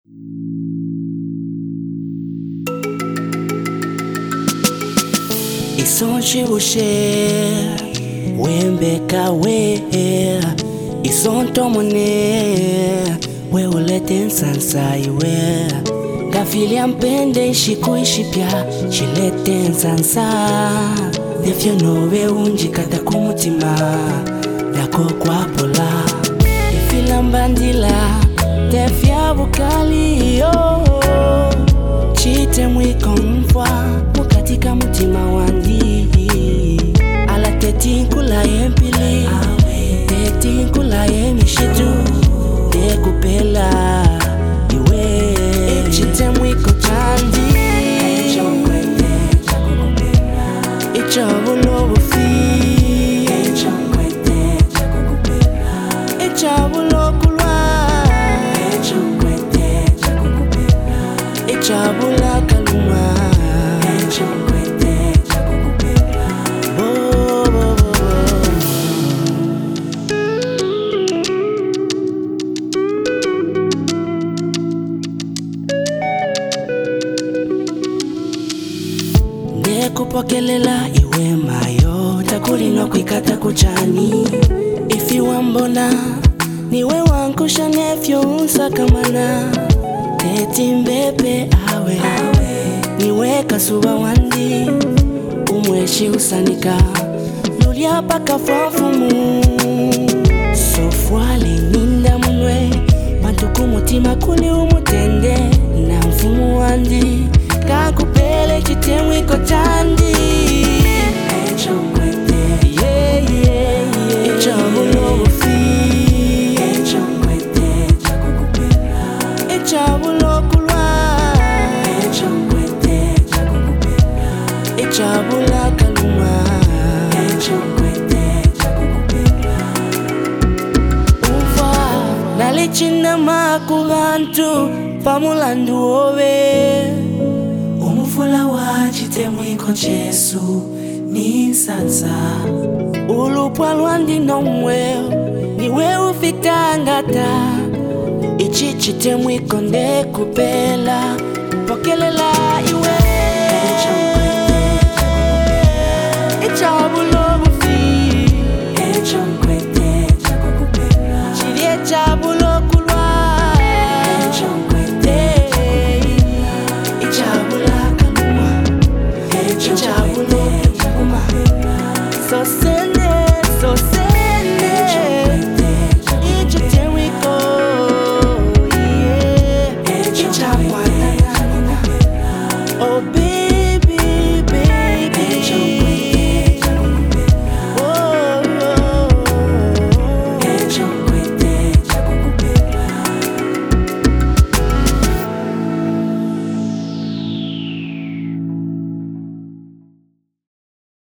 Isonchi ushe wembeka we isonto mone we ulete nsansa iwe gafili ampende ishikuishi pya chilete nsansa defyo nowe unjikata kumutima dako kwa pola ifila mbandila defya bukali yo chite mwiko mfwa mukatika mutima wandi ala tetinkula yempili tetinkula yemishitu dekupela iwe chite mwiko chandi ichabulo bufi ichabulo kulwa ichabula kaluma kupokelela iwe mayo takulino kwikata kuchani ifi wambona niwe wankusha nefyo unsakamana teti mbepe awe niwe kasuba wandi umweshi usanika nulia paka fafumu sofwali ninda munwe pantuku mutima kuni umutende na mfumu wandi kakupele chitemwiko chandi ichabulo bufi ichabulo kulwa ichabula kaluma ufa nalichina makubantu pamulandu owe umufula wa chitemwiko chesu ni nsansa ulupwa lwandi nomweo niwe ufitangata ichi chitemwiko ndekupela pokelela iwe